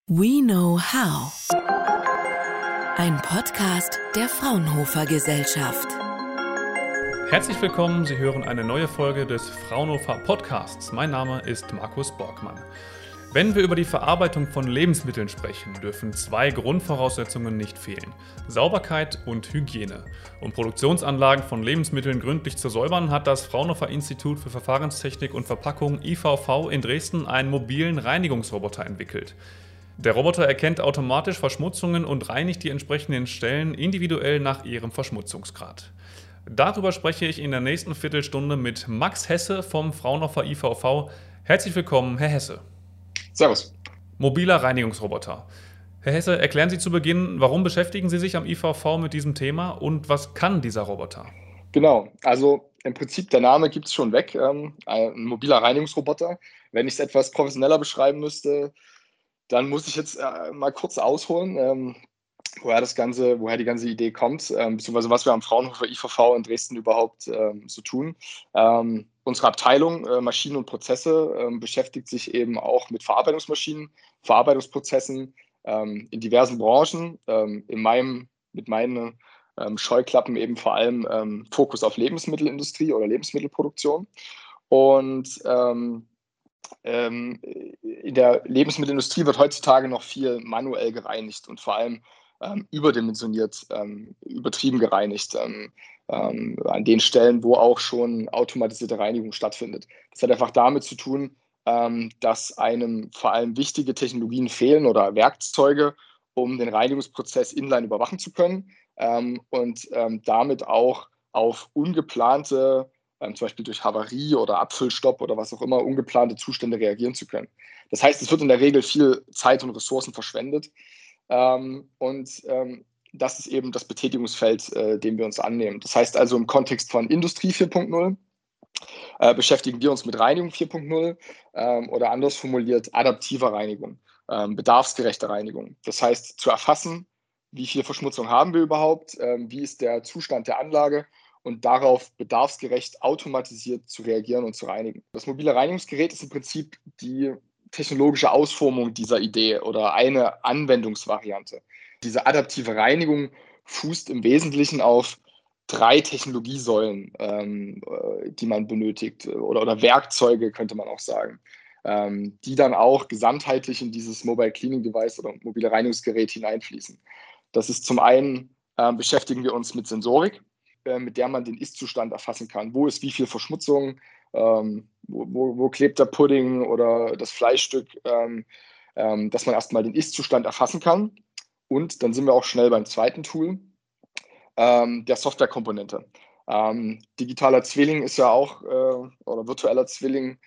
We Know How. Ein Podcast der Fraunhofer Gesellschaft. Herzlich willkommen, Sie hören eine neue Folge des Fraunhofer Podcasts. Mein Name ist Markus Borgmann. Wenn wir über die Verarbeitung von Lebensmitteln sprechen, dürfen zwei Grundvoraussetzungen nicht fehlen: Sauberkeit und Hygiene. Um Produktionsanlagen von Lebensmitteln gründlich zu säubern, hat das Fraunhofer Institut für Verfahrenstechnik und Verpackung IVV in Dresden einen mobilen Reinigungsroboter entwickelt. Der Roboter erkennt automatisch Verschmutzungen und reinigt die entsprechenden Stellen individuell nach ihrem Verschmutzungsgrad. Darüber spreche ich in der nächsten Viertelstunde mit Max Hesse vom Fraunhofer IVV. Herzlich willkommen, Herr Hesse. Servus. Mobiler Reinigungsroboter. Herr Hesse, erklären Sie zu Beginn, warum beschäftigen Sie sich am IVV mit diesem Thema und was kann dieser Roboter? Genau, also im Prinzip der Name gibt es schon weg, ein mobiler Reinigungsroboter. Wenn ich es etwas professioneller beschreiben müsste, dann muss ich jetzt mal kurz ausholen, woher die ganze Idee kommt, beziehungsweise was wir am Fraunhofer IVV in Dresden überhaupt so tun. Unsere Abteilung Maschinen und Prozesse beschäftigt sich eben auch mit Verarbeitungsmaschinen, Verarbeitungsprozessen in diversen Branchen. Mit meinen Scheuklappen eben vor allem Fokus auf Lebensmittelindustrie oder Lebensmittelproduktion. Und in der Lebensmittelindustrie wird heutzutage noch viel manuell gereinigt und vor allem überdimensioniert, übertrieben gereinigt, an den Stellen, wo auch schon automatisierte Reinigung stattfindet. Das hat einfach damit zu tun, dass einem vor allem wichtige Technologien fehlen oder Werkzeuge, um den Reinigungsprozess inline überwachen zu können, und damit auch auf ungeplante, zum Beispiel durch Havarie oder Abfüllstopp oder was auch immer, ungeplante Zustände reagieren zu können. Das heißt, es wird in der Regel viel Zeit und Ressourcen verschwendet. Das ist eben das Betätigungsfeld, dem wir uns annehmen. Das heißt also, im Kontext von Industrie 4.0 beschäftigen wir uns mit Reinigung 4.0, oder anders formuliert adaptiver Reinigung, bedarfsgerechte Reinigung. Das heißt, zu erfassen, wie viel Verschmutzung haben wir überhaupt, wie ist der Zustand der Anlage, und darauf bedarfsgerecht automatisiert zu reagieren und zu reinigen. Das mobile Reinigungsgerät ist im Prinzip die technologische Ausformung dieser Idee oder eine Anwendungsvariante. Diese adaptive Reinigung fußt im Wesentlichen auf 3 Technologiesäulen, die man benötigt, oder Werkzeuge, könnte man auch sagen, die dann auch gesamtheitlich in dieses Mobile Cleaning Device oder mobile Reinigungsgerät hineinfließen. Das ist zum einen, beschäftigen wir uns mit Sensorik, mit der man den Ist-Zustand erfassen kann. Wo ist wie viel Verschmutzung, wo klebt der Pudding oder das Fleischstück, dass man erstmal den Ist-Zustand erfassen kann. Und dann sind wir auch schnell beim zweiten Tool, der Softwarekomponente. Digitaler Zwilling ist ja auch, oder virtueller Zwilling,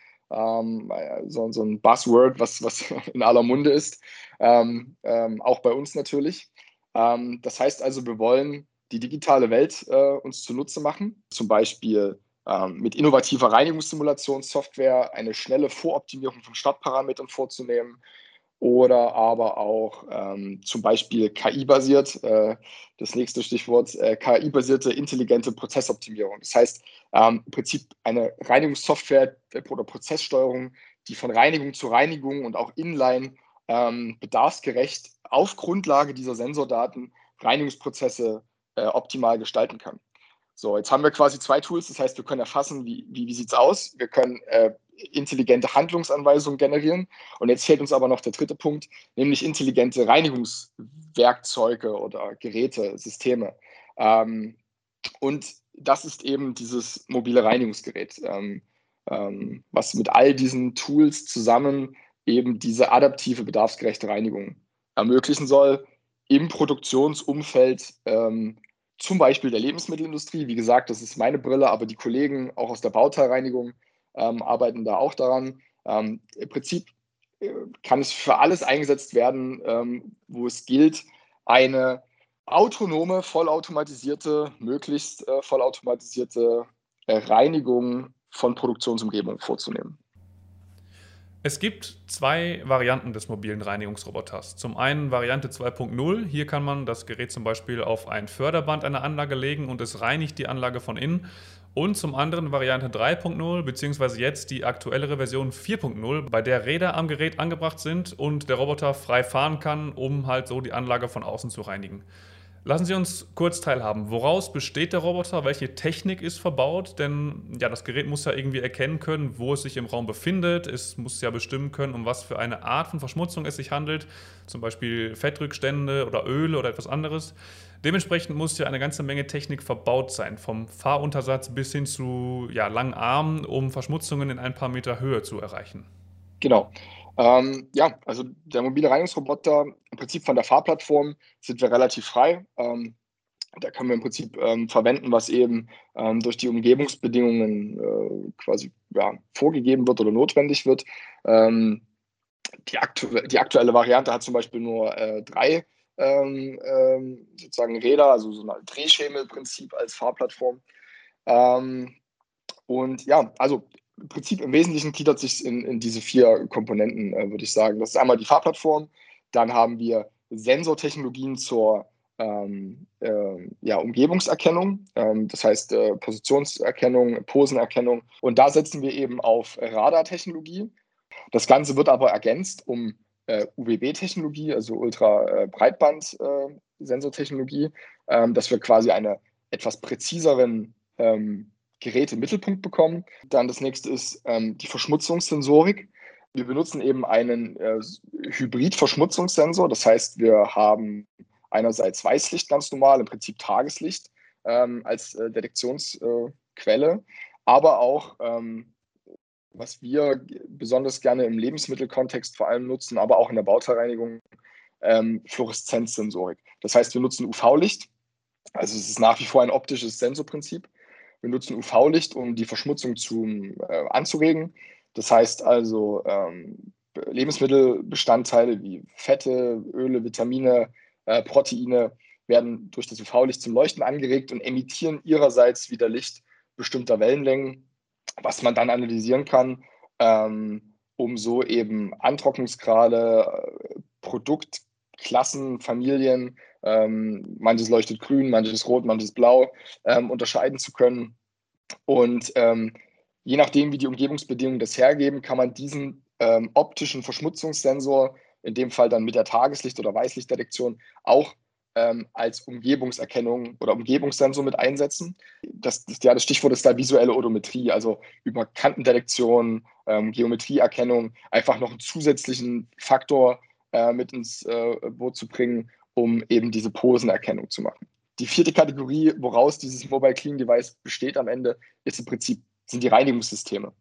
so ein Buzzword, was in aller Munde ist, auch bei uns natürlich. Das heißt also, wir wollen die digitale Welt uns zunutze machen, zum Beispiel mit innovativer Reinigungssimulationssoftware eine schnelle Voroptimierung von Startparametern vorzunehmen, oder aber auch zum Beispiel KI-basiert, das nächste Stichwort, KI-basierte intelligente Prozessoptimierung. Das heißt, im Prinzip eine Reinigungssoftware oder Prozesssteuerung, die von Reinigung zu Reinigung und auch inline bedarfsgerecht auf Grundlage dieser Sensordaten Reinigungsprozesse optimal gestalten kann. So, jetzt haben wir quasi 2 Tools, das heißt, wir können erfassen, wie sieht es aus, wir können intelligente Handlungsanweisungen generieren, und jetzt fehlt uns aber noch der dritte Punkt, nämlich intelligente Reinigungswerkzeuge oder Geräte, Systeme. Und das ist eben dieses mobile Reinigungsgerät, was mit all diesen Tools zusammen eben diese adaptive, bedarfsgerechte Reinigung ermöglichen soll im Produktionsumfeld, zum Beispiel der Lebensmittelindustrie. Wie gesagt, das ist meine Brille, aber die Kollegen auch aus der Bauteilreinigung arbeiten da auch daran. Im Prinzip kann es für alles eingesetzt werden, wo es gilt, eine autonome, möglichst vollautomatisierte Reinigung von Produktionsumgebung vorzunehmen. Es gibt zwei Varianten des mobilen Reinigungsroboters. Zum einen Variante 2.0. Hier kann man das Gerät zum Beispiel auf ein Förderband einer Anlage legen und es reinigt die Anlage von innen. Und zum anderen Variante 3.0 beziehungsweise jetzt die aktuellere Version 4.0, bei der Räder am Gerät angebracht sind und der Roboter frei fahren kann, um halt so die Anlage von außen zu reinigen. Lassen Sie uns kurz teilhaben. Woraus besteht der Roboter? Welche Technik ist verbaut? Denn ja, das Gerät muss ja irgendwie erkennen können, wo es sich im Raum befindet. Es muss ja bestimmen können, um was für eine Art von Verschmutzung es sich handelt. Zum Beispiel Fettrückstände oder Öle oder etwas anderes. Dementsprechend muss ja eine ganze Menge Technik verbaut sein. Vom Fahruntersatz bis hin zu langen Armen, um Verschmutzungen in ein paar Meter Höhe zu erreichen. Genau. Ja, also der mobile Reinigungsroboter, im Prinzip von der Fahrplattform sind wir relativ frei. Da können wir im Prinzip verwenden, was eben durch die Umgebungsbedingungen quasi vorgegeben wird oder notwendig wird. Die aktuelle Variante hat zum Beispiel nur drei sozusagen Räder, also so ein Drehschemelprinzip als Fahrplattform. Und ja, also im Prinzip im Wesentlichen gliedert sich in diese vier Komponenten, würde ich sagen. Das ist einmal die Fahrplattform, dann haben wir Sensortechnologien zur Umgebungserkennung, das heißt Positionserkennung, Posenerkennung. Und da setzen wir eben auf Radartechnologie. Das Ganze wird aber ergänzt um UWB-Technologie, also Ultrabreitband-Sensortechnologie, dass wir quasi eine etwas präziseren Gerät im Mittelpunkt bekommen. Dann das nächste ist die Verschmutzungssensorik. Wir benutzen eben einen Hybrid-Verschmutzungssensor. Das heißt, wir haben einerseits Weißlicht ganz normal, im Prinzip Tageslicht als Detektionsquelle, aber auch was wir besonders gerne im Lebensmittelkontext vor allem nutzen, aber auch in der Bauteilreinigung, Fluoreszenzsensorik. Das heißt, wir nutzen UV-Licht. Also es ist nach wie vor ein optisches Sensorprinzip. Wir nutzen UV-Licht, um die Verschmutzung anzuregen. Das heißt also, Lebensmittelbestandteile wie Fette, Öle, Vitamine, Proteine werden durch das UV-Licht zum Leuchten angeregt und emittieren ihrerseits wieder Licht bestimmter Wellenlängen, was man dann analysieren kann, um so eben Antrocknungsgrade, Produktklassen, Familien, manches leuchtet grün, manches rot, manches blau, unterscheiden zu können. Und je nachdem, wie die Umgebungsbedingungen das hergeben, kann man diesen optischen Verschmutzungssensor, in dem Fall dann mit der Tageslicht- oder Weißlichtdetektion, auch als Umgebungserkennung oder Umgebungssensor mit einsetzen. Das Stichwort ist da visuelle Odometrie, also über Kantendetektion, Geometrieerkennung, einfach noch einen zusätzlichen Faktor mit ins Boot zu bringen, um eben diese Posenerkennung zu machen. Die vierte Kategorie, woraus dieses Mobile Clean Device besteht am Ende, ist im Prinzip, sind die Reinigungssysteme,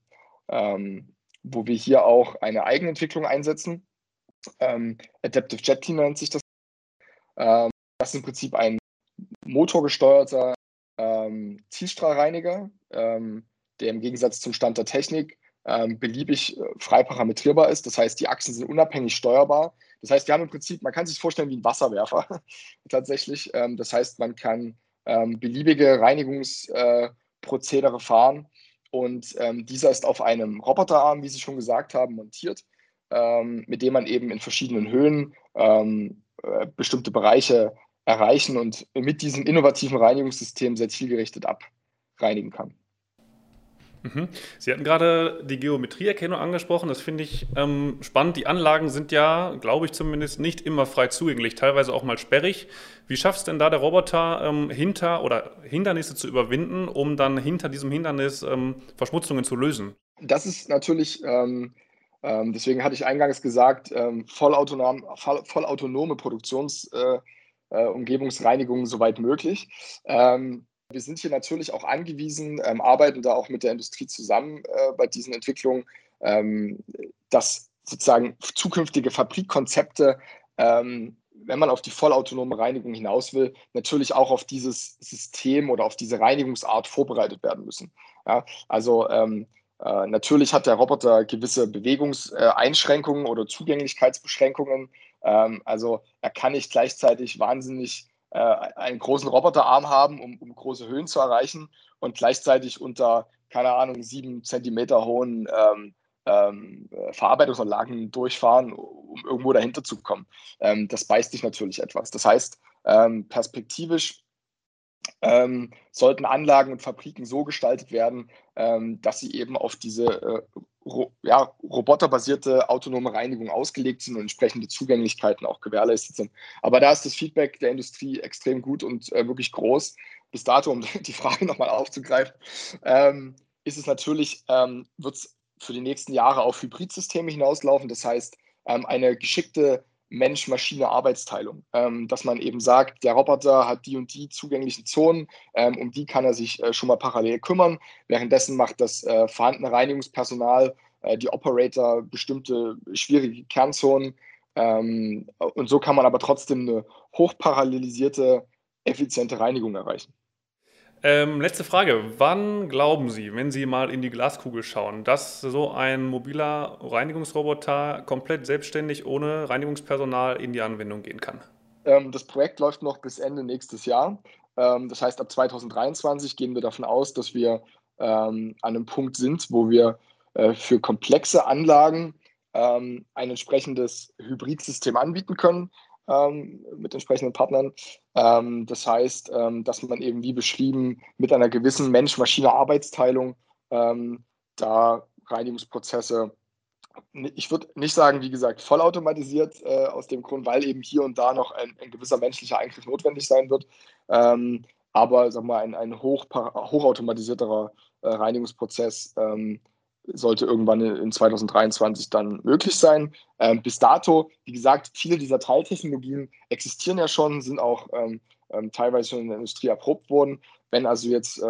wo wir hier auch eine Eigenentwicklung einsetzen. Adaptive Jet Cleaner nennt sich das. Das ist im Prinzip ein motorgesteuerter Zielstrahlreiniger, der im Gegensatz zum Stand der Technik beliebig frei parametrierbar ist. Das heißt, die Achsen sind unabhängig steuerbar. Das heißt, wir haben im Prinzip, man kann sich vorstellen wie ein Wasserwerfer tatsächlich. Das heißt, man kann beliebige Reinigungsprozedere fahren und dieser ist auf einem Roboterarm, wie Sie schon gesagt haben, montiert, mit dem man eben in verschiedenen Höhen bestimmte Bereiche erreichen und mit diesem innovativen Reinigungssystem sehr zielgerichtet abreinigen kann. Sie hatten gerade die Geometrieerkennung angesprochen, das finde ich spannend. Die Anlagen sind ja, glaube ich zumindest, nicht immer frei zugänglich, teilweise auch mal sperrig. Wie schafft es denn da der Roboter, Hindernisse zu überwinden, um dann hinter diesem Hindernis Verschmutzungen zu lösen? Das ist natürlich, deswegen hatte ich eingangs gesagt, vollautonome Umgebungsreinigung soweit möglich. Wir sind hier natürlich auch angewiesen, arbeiten da auch mit der Industrie zusammen bei diesen Entwicklungen, dass sozusagen zukünftige Fabrikkonzepte, wenn man auf die vollautonome Reinigung hinaus will, natürlich auch auf dieses System oder auf diese Reinigungsart vorbereitet werden müssen. Ja, also natürlich hat der Roboter gewisse Bewegungseinschränkungen oder Zugänglichkeitsbeschränkungen. Also er kann nicht gleichzeitig wahnsinnig einen großen Roboterarm haben, um große Höhen zu erreichen und gleichzeitig unter, keine Ahnung, 7 Zentimeter hohen Verarbeitungsanlagen durchfahren, um irgendwo dahinter zu kommen. Das beißt sich natürlich etwas. Das heißt, perspektivisch sollten Anlagen und Fabriken so gestaltet werden, dass sie eben auf diese roboterbasierte autonome Reinigung ausgelegt sind und entsprechende Zugänglichkeiten auch gewährleistet sind. Aber da ist das Feedback der Industrie extrem gut und wirklich groß. Bis dato, um die Frage nochmal aufzugreifen, ist es natürlich, wird es für die nächsten Jahre auf Hybridsysteme hinauslaufen. Das heißt, eine geschickte Mensch-Maschine-Arbeitsteilung, dass man eben sagt, der Roboter hat die und die zugänglichen Zonen, um die kann er sich schon mal parallel kümmern. Währenddessen macht das vorhandene Reinigungspersonal, die Operator, bestimmte schwierige Kernzonen. Und so kann man aber trotzdem eine hochparallelisierte, effiziente Reinigung erreichen. Letzte Frage. Wann glauben Sie, wenn Sie mal in die Glaskugel schauen, dass so ein mobiler Reinigungsroboter komplett selbstständig ohne Reinigungspersonal in die Anwendung gehen kann? Das Projekt läuft noch bis Ende nächstes Jahr. Das heißt, ab 2023 gehen wir davon aus, dass wir an einem Punkt sind, wo wir für komplexe Anlagen ein entsprechendes Hybridsystem anbieten können. Mit entsprechenden Partnern. Das heißt, dass man eben wie beschrieben mit einer gewissen Mensch-Maschine-Arbeitsteilung da Reinigungsprozesse, ich würde nicht sagen, wie gesagt, vollautomatisiert aus dem Grund, weil eben hier und da noch ein gewisser menschlicher Eingriff notwendig sein wird. Aber sag mal, ein hochautomatisierterer Reinigungsprozess sollte irgendwann in 2023 dann möglich sein. Bis dato, wie gesagt, viele dieser Teiltechnologien existieren ja schon, sind auch teilweise schon in der Industrie erprobt worden. Wenn also jetzt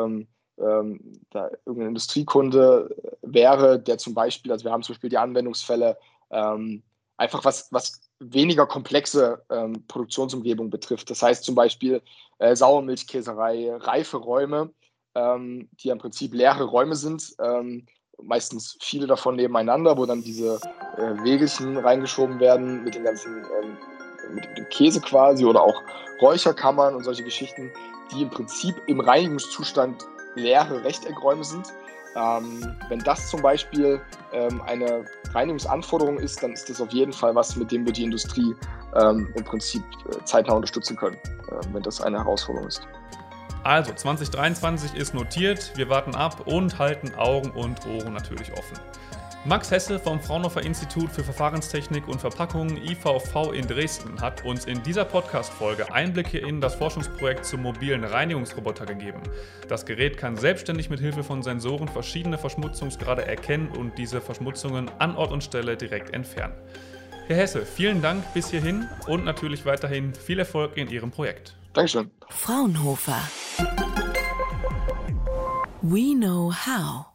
da irgendein Industriekunde wäre, der zum Beispiel, also wir haben zum Beispiel die Anwendungsfälle, einfach was weniger komplexe Produktionsumgebung betrifft. Das heißt zum Beispiel Sauermilchkäserei, reife Räume, die im Prinzip leere Räume sind, meistens viele davon nebeneinander, wo dann diese Wägelchen reingeschoben werden mit den ganzen, mit dem Käse quasi oder auch Räucherkammern und solche Geschichten, die im Prinzip im Reinigungszustand leere Rechteckräume sind. Wenn das zum Beispiel eine Reinigungsanforderung ist, dann ist das auf jeden Fall was, mit dem wir die Industrie im Prinzip zeitnah unterstützen können, wenn das eine Herausforderung ist. Also 2023 ist notiert, wir warten ab und halten Augen und Ohren natürlich offen. Max Hesse vom Fraunhofer Institut für Verfahrenstechnik und Verpackung IVV in Dresden hat uns in dieser Podcast-Folge Einblicke in das Forschungsprojekt zum mobilen Reinigungsroboter gegeben. Das Gerät kann selbstständig mit Hilfe von Sensoren verschiedene Verschmutzungsgrade erkennen und diese Verschmutzungen an Ort und Stelle direkt entfernen. Herr Hesse, vielen Dank bis hierhin und natürlich weiterhin viel Erfolg in Ihrem Projekt. Dankeschön. Fraunhofer. We know how.